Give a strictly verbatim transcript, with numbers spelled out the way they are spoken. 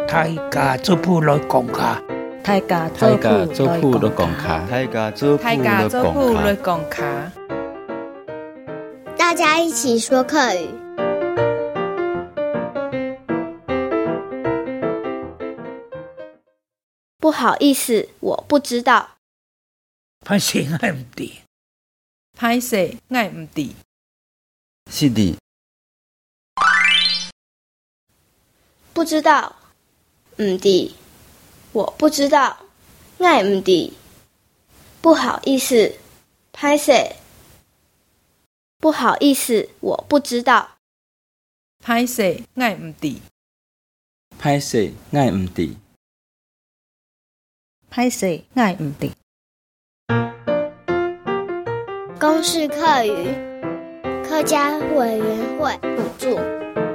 大家做譜來講卡， 大家做譜來講卡， 大家做譜來講卡， 大家一起說客語。不好意思，我不知道。 歹勢我唔知， 歹勢我唔知， 是的。 不知道，唔知，我不知道，我唔知。不好意思，歹勢，不好意思，我不知道。 歹勢我唔知， 歹勢我唔知， 歹勢我唔知。 公視客語，客家委員會補助。